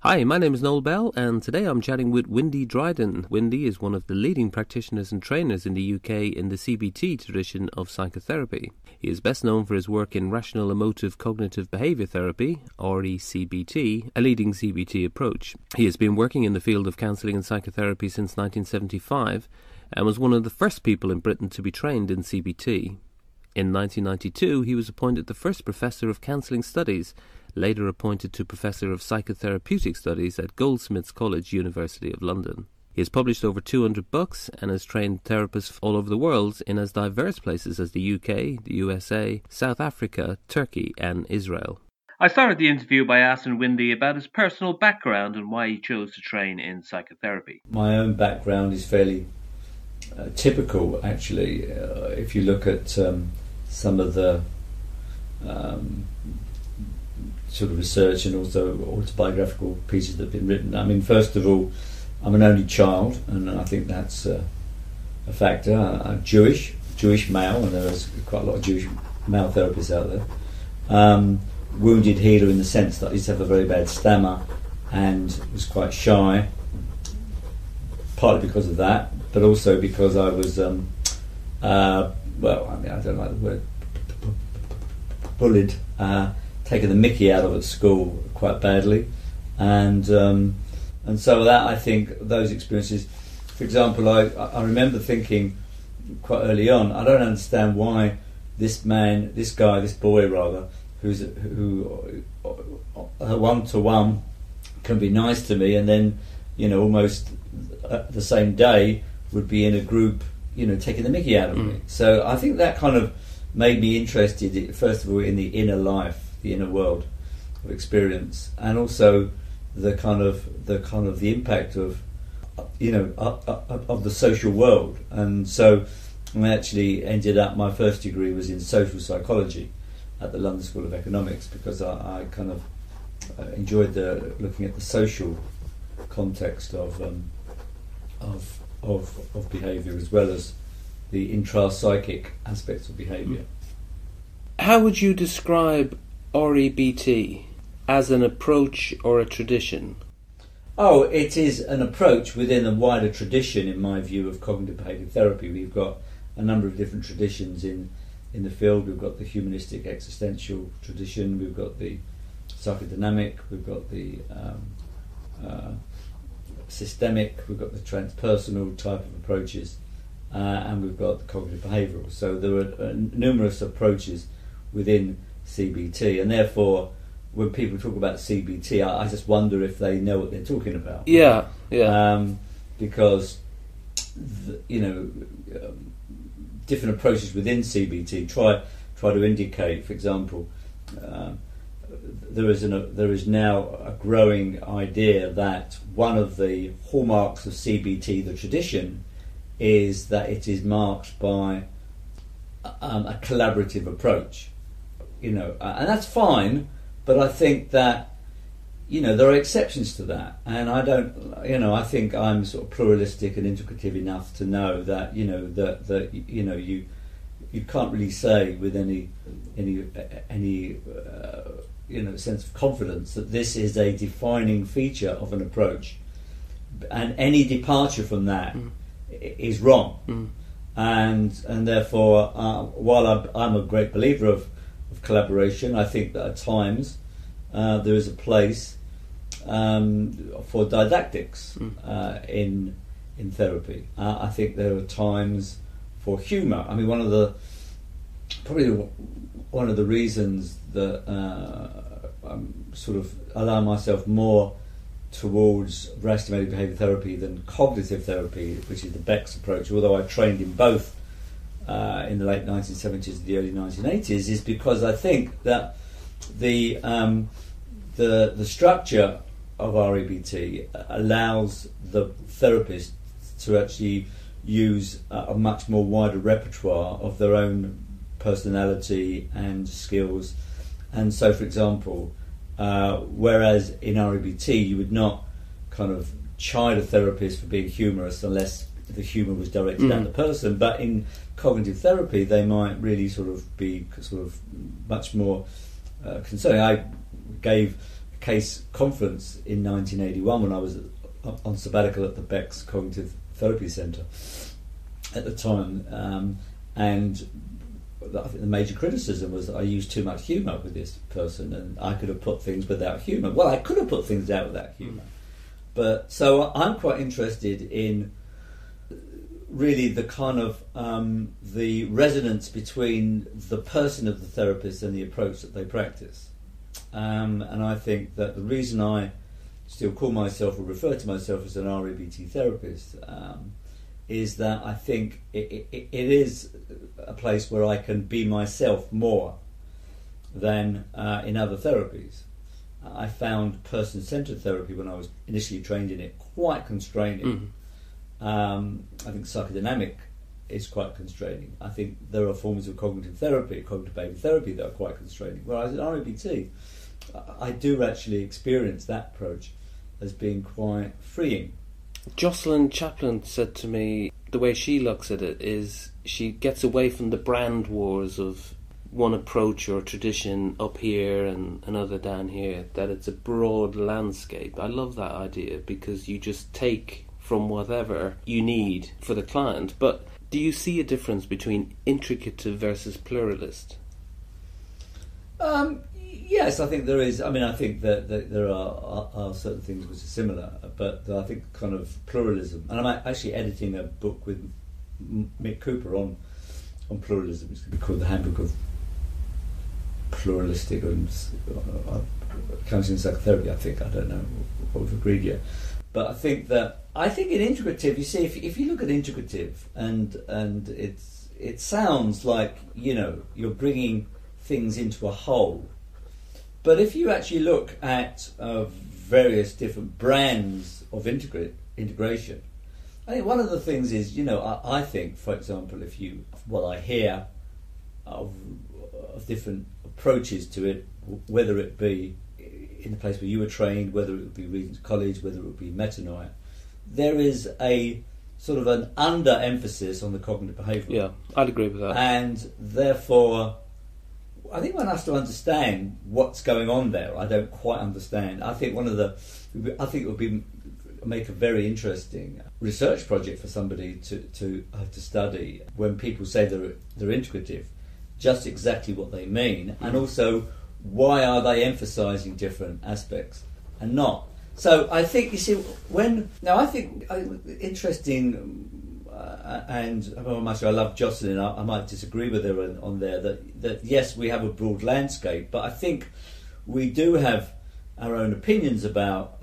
Hi, my name is Noel Bell, and today I'm chatting with Windy Dryden. Windy is one of the leading practitioners and trainers in the UK in the CBT tradition of psychotherapy. He is best known for his work in Rational Emotive Cognitive Behaviour Therapy, RECBT, a leading CBT approach. He has been working in the field of counselling and psychotherapy since 1975 and was one of the first people in Britain to be trained in CBT. In 1992, he was appointed the first Professor of Counselling Studies, later appointed to Professor of Psychotherapeutic Studies at Goldsmiths College, University of London. He has published over 200 books and has trained therapists all over the world in as diverse places as the UK, the USA, South Africa, Turkey and Israel. I started the interview by asking Windy about his personal background and why he chose to train in psychotherapy. My own background is fairly typical, actually. If you look at some of the sort of research and also autobiographical pieces that have been written. I mean, first of all, I'm an only child, and I think that's a factor. I'm Jewish male, and there's quite a lot of Jewish male therapists out there. Wounded healer in the sense that I used to have a very bad stammer and was quite shy, partly because of that, but also because I was, I don't like the word, bullied, taken the mickey out of at school quite badly, and so that, I think, those experiences. For example, I remember thinking quite early on, I don't understand why this boy, who one-to-one can be nice to me, and then, almost the same day would be in a group, taking the mickey out of me. So I think that kind of made me interested, first of all, in the inner life, the inner world of experience, and also the impact of the social world. And so I actually ended up, my first degree was in social psychology at the London School of Economics, because I kind of enjoyed looking at the social context of behaviour, as well as the intra-psychic aspects of behaviour. How would you describe REBT as an approach or a tradition? Oh, it is an approach within a wider tradition, in my view, of cognitive behavioural therapy. We've got a number of different traditions in the field. We've got the humanistic existential tradition, we've got the psychodynamic, we've got the systemic, we've got the transpersonal type of approaches, and we've got the cognitive behavioural. So there are numerous approaches within CBT, and therefore when people talk about CBT, I just wonder if they know what they're talking about. Yeah. Because different approaches within CBT try to indicate, for example, there is now a growing idea that one of the hallmarks of CBT, the tradition, is that it is marked by a collaborative approach. And that's fine, but I think that there are exceptions to that, and I think I'm sort of pluralistic and integrative enough to know that you can't really say with any sense of confidence that this is a defining feature of an approach, and any departure from that is wrong. And therefore, while I'm a great believer of collaboration, I think that at times there is a place for didactics in therapy. I think there are times for humour. I mean, one of the reasons that I'm sort of allow myself more towards estimated behaviour therapy than cognitive therapy, which is the Beck's approach, although I trained in both in the late 1970s and the early 1980s, is because I think that the structure of REBT allows the therapist to actually use a much more wider repertoire of their own personality and skills. And so, for example, whereas in REBT you would not kind of chide a therapist for being humorous unless the humour was directed at the person, but in cognitive therapy they might really be much more concerning. I gave case conference in 1981 when I was on sabbatical at the Beck's Cognitive Therapy Centre at the time, and I think the major criticism was that I used too much humour with this person, and I could have put things without humour. Well, I could have put things out without humour, but so I'm quite interested in really the kind of the resonance between the person of the therapist and the approach that they practice. And I think that the reason I still call myself or refer to myself as an REBT therapist is that I think it is a place where I can be myself more than in other therapies. I found person-centered therapy, when I was initially trained in it, quite constraining. I think psychodynamic is quite constraining. I think there are forms of cognitive therapy, cognitive behavioural therapy, that are quite constraining. Whereas in REBT, I do actually experience that approach as being quite freeing. Jocelyn Chaplin said to me the way she looks at it is she gets away from the brand wars of one approach or tradition up here and another down here, that it's a broad landscape. I love that idea because you just take from whatever you need for the client. But do you see a difference between integrative versus pluralist? Yes, I think there is. I mean, I think that there are certain things which are similar, but I think kind of pluralism. And I'm actually editing a book with Mick Cooper on pluralism. It's going to be called The Handbook of Pluralistic and Counselling and Psychotherapy, I think. I don't know what we've agreed yet. But I think in integrative, you see, if you look at integrative, and it sounds like, you know, you're bringing things into a whole. But if you actually look at various different brands of integration, I think one of the things is, you know, I think, for example, I hear of different approaches to it, whether it be in the place where you were trained, whether it would be Regent's College, whether it would be Metanoia, there is a sort of an under-emphasis on the cognitive behavioural. Yeah, I'd agree with that. And therefore, I think one has to understand what's going on there. I don't quite understand. I think it would make a very interesting research project for somebody to study when people say they're integrative, just exactly what they mean, and also why are they emphasising different aspects and not. So I think, you see, interesting. And how much I love Jocelyn, I might disagree with her on there, that yes, we have a broad landscape, but I think we do have our own opinions about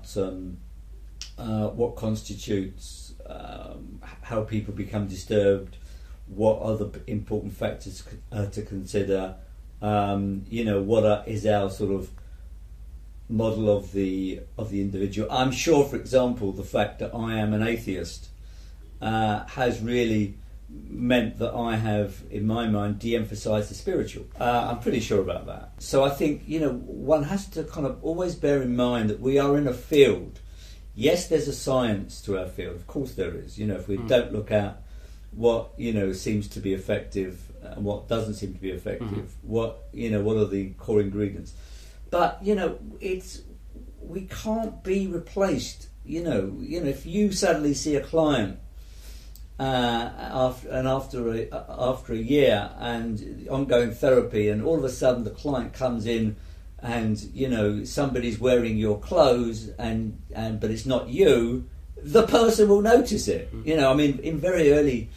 what constitutes how people become disturbed, what are the important factors to consider, you know, what is our sort of model of the individual. I'm sure, for example, the fact that I am an atheist has really meant that I have, in my mind, de-emphasised the spiritual. I'm pretty sure about that. So I think, you know, one has to kind of always bear in mind that we are in a field. Yes, there's a science to our field. Of course there is. You know, if we don't look at what, you know, seems to be effective and what doesn't seem to be effective, what are the core ingredients. But, you know, we can't be replaced. You know, if you suddenly see a client after a year and ongoing therapy, and all of a sudden the client comes in and, you know, somebody's wearing your clothes but it's not you, the person will notice it. You know, I mean, in very early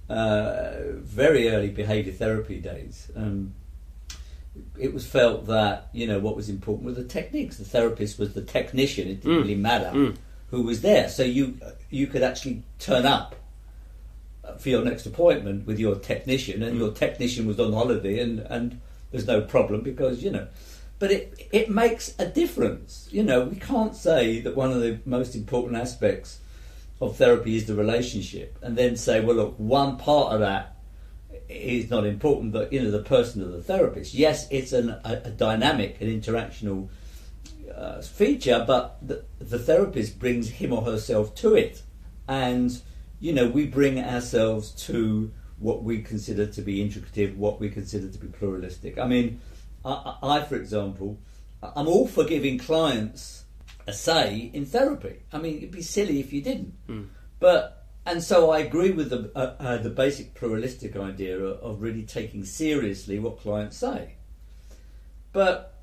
behaviour therapy days, it was felt that, you know, what was important were the techniques. The therapist was the technician. It didn't really matter who was there. So you could actually turn up for your next appointment with your technician, and your technician was on holiday, and there's no problem because, you know. But it makes a difference. You know, we can't say that one of the most important aspects of therapy is the relationship, and then say, well, look, one part of that is not important, but, you know, the person of the therapist. Yes, it's a dynamic and interactional feature, but the therapist brings him or herself to it, and, you know, we bring ourselves to what we consider to be integrative, what we consider to be pluralistic. I mean, I for example, I'm all for giving clients a say in therapy. I mean, it'd be silly if you didn't. And so I agree with the basic pluralistic idea of really taking seriously what clients say. But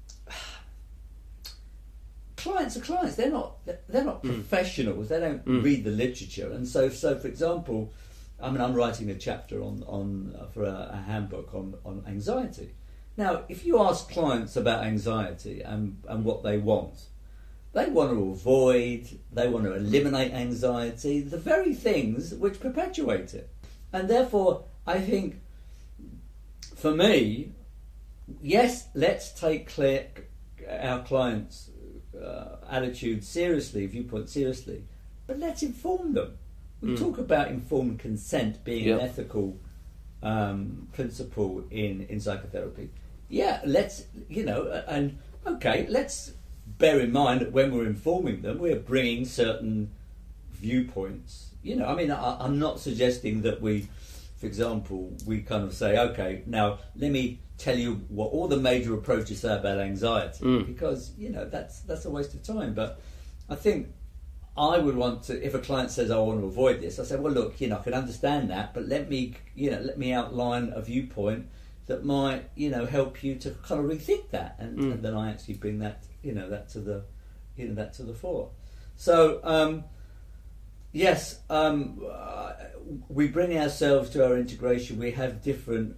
clients are clients. They're not professionals. They don't read the literature. And so for example, I mean, I'm writing a chapter for a handbook on anxiety. Now, if you ask clients about anxiety and what they want to avoid, they want to eliminate anxiety, the very things which perpetuate it. And therefore, I think, for me, yes, let's take our clients' attitude seriously, viewpoint seriously, but let's inform them. We talk about informed consent being an ethical principle in psychotherapy. Yeah, let's bear in mind that when we're informing them, we're bringing certain viewpoints. I mean, I'm not suggesting that we, for example, we kind of say, okay, now let me tell you what all the major approaches say about anxiety, because that's a waste of time. But I think I would want to, if a client says I want to avoid this, I say, well, look, I can understand that, but let me outline a viewpoint that might help you to kind of rethink that, and then I actually bring that that to the fore. So yes, we bring ourselves to our integration. We have different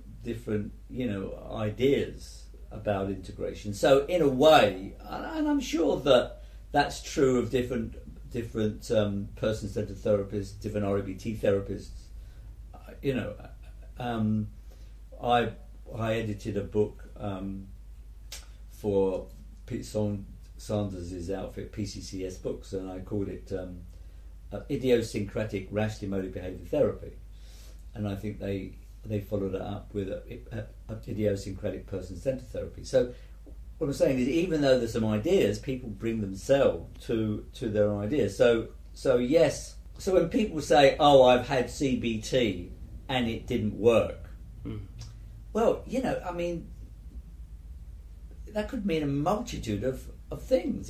ideas about integration. So in a way, and I'm sure that that's true of different person-centered therapists, different REBT therapists. I edited a book for Pete Sanders' outfit, PCCS Books, and I called it Idiosyncratic Rationally Motivated Behaviour Therapy, and I think they followed it up with idiosyncratic person-centered therapy. So what I'm saying is, even though there's some ideas, people bring themselves to their ideas. So yes. So when people say, "Oh, I've had CBT and it didn't work," well, I mean, that could mean a multitude of things.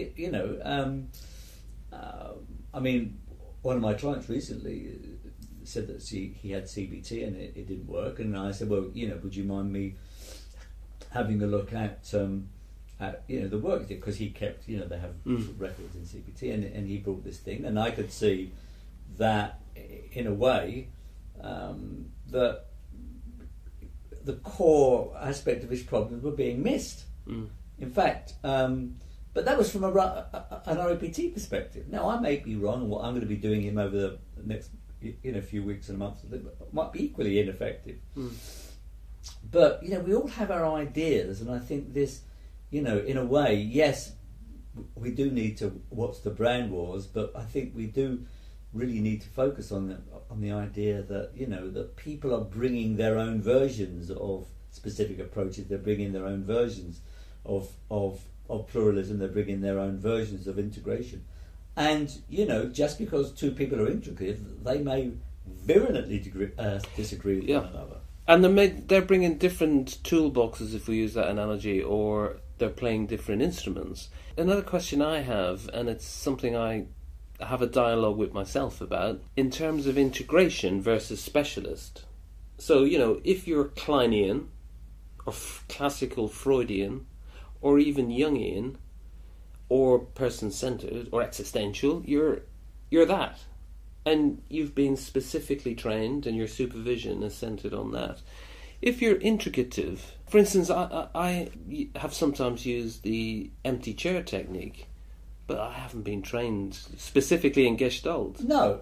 I mean, one of my clients recently said that he had CBT and it didn't work, and I said, well, would you mind me having a look at the work he did, because he kept, they have records in CBT, and he brought this thing, and I could see that in a way that the core aspect of his problems were being missed. In fact, but that was from an REBT perspective. Now, I may be wrong, and what I'm going to be doing him over the next few weeks and months might be equally ineffective. But we all have our ideas, and I think this, in a way, yes, we do need to watch the brand wars, but I think we do really need to focus on the idea that that people are bringing their own versions of specific approaches. They're bringing their own versions of pluralism. They're bringing their own versions of integration. And just because two people are integrative, they may virulently disagree with one another. And they're bringing different toolboxes, if we use that analogy, or they're playing different instruments. Another question I have, and it's something I have a dialogue with myself about, in terms of integration versus specialist. So, if you're Kleinian, or classical Freudian, or even Jungian, or person-centered, or existential, you're that. And you've been specifically trained, and your supervision is centered on that. If you're integrative, for instance, I have sometimes used the empty chair technique, but I haven't been trained specifically in Gestalt. No.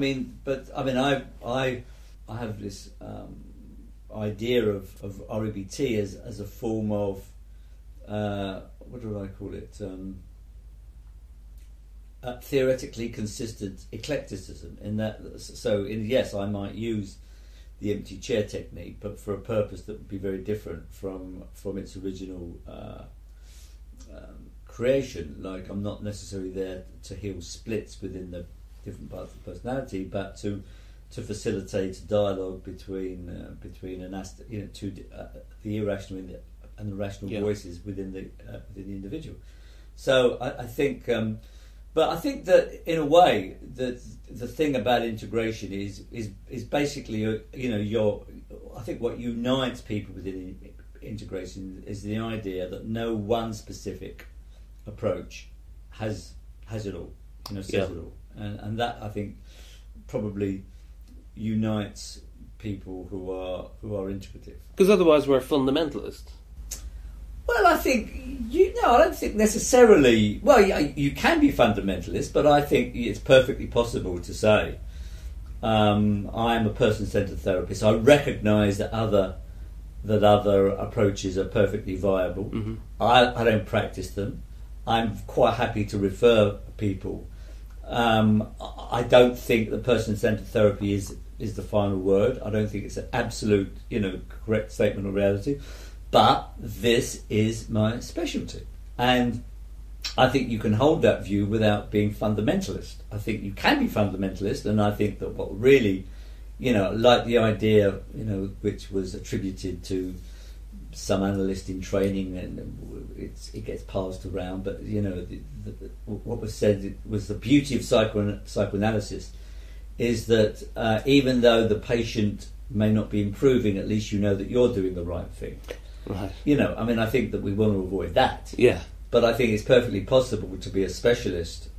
I have this idea of REBT as a form of what do I call it? Theoretically consistent eclecticism. Yes, I might use the empty chair technique, but for a purpose that would be very different from its original creation. Like, I'm not necessarily there to heal splits within the different parts of the personality, but to facilitate dialogue between the irrational and the rational Yeah. voices within the individual. So I think, but I think that in a way that the thing about integration is basically I think what unites people within integration is the idea that no one specific approach has it all, says Yeah. it all, and that I think probably unites people who are integrative. Because otherwise we're fundamentalists. Well, I think I don't think necessarily. Well, you can be fundamentalist, but I think it's perfectly possible to say, I am a person-centered therapist. I recognise that other approaches are perfectly viable. Mm-hmm. I don't practice them. I'm quite happy to refer people. I don't think that person-centered therapy is the final word. I don't think it's an absolute, correct statement of reality. But this is my specialty. And I think you can hold that view without being fundamentalist. I think you can be fundamentalist, and I think that what really, like the idea, which was attributed to some analyst in training, and it gets passed around, but, what was said was the beauty of psychoanalysis is that even though the patient may not be improving, at least you know that you're doing the right thing. Right. I think that we want to avoid that. Yeah. But I think it's perfectly possible to be a specialist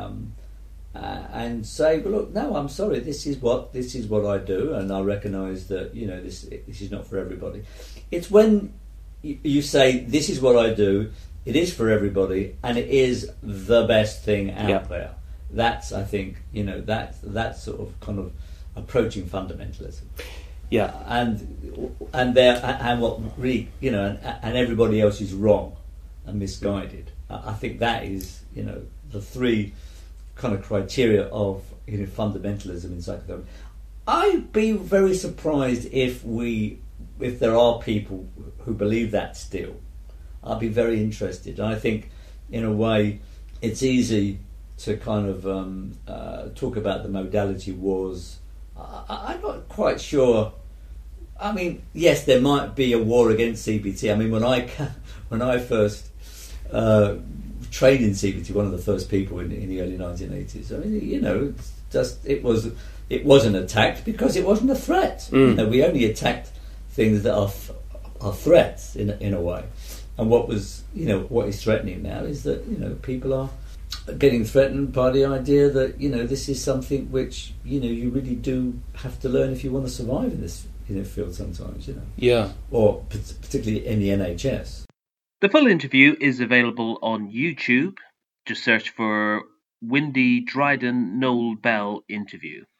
and say, well, look, no, I'm sorry, this is what I do, and I recognise that this is not for everybody. It's when you say this is what I do, it is for everybody, and it is the best thing out there. That's, I think, that's sort of kind of approaching fundamentalism. Yeah. And what really, and everybody else is wrong and misguided. I think that is, the three kind of criteria of fundamentalism in psychotherapy. I'd be very surprised if there are people who believe that still. I'd be very interested. And I think, in a way, it's easy to kind of talk about the modality wars. I'm not quite sure. I mean, yes, there might be a war against CBT. I mean, when I first trained in CBT, one of the first people in the early 1980s. I mean, it wasn't attacked because it wasn't a threat. We only attacked things that are threats in a way. And what is threatening now is that people are getting threatened by the idea that this is something which you really do have to learn if you want to survive in this field sometimes. Yeah. Or particularly in the NHS. The full interview is available on YouTube. Just search for Windy Dryden Noel Bell interview.